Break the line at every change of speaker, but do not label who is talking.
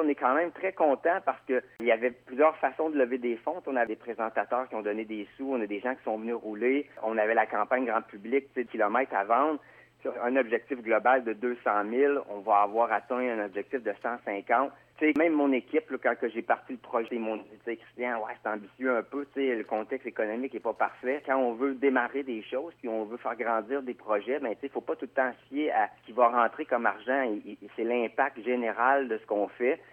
on est quand même très content parce que il y avait plusieurs façons de lever des fonds. On a des présentateurs qui ont donné des sous, on a des gens qui sont venus rouler, on avait la campagne grand public, kilomètres à vendre. Sur un objectif global de 200 000, on va avoir atteint un objectif de 150. Même mon équipe, là, quand j'ai parti le projet, ils m'ont dit, Christian, ouais, c'est ambitieux un peu, le contexte économique n'est pas parfait. Quand on veut démarrer des choses, puis on veut faire grandir des projets, il faut pas tout le temps se fier à ce qui va rentrer comme argent. C'est l'impact général de ce qu'on fait.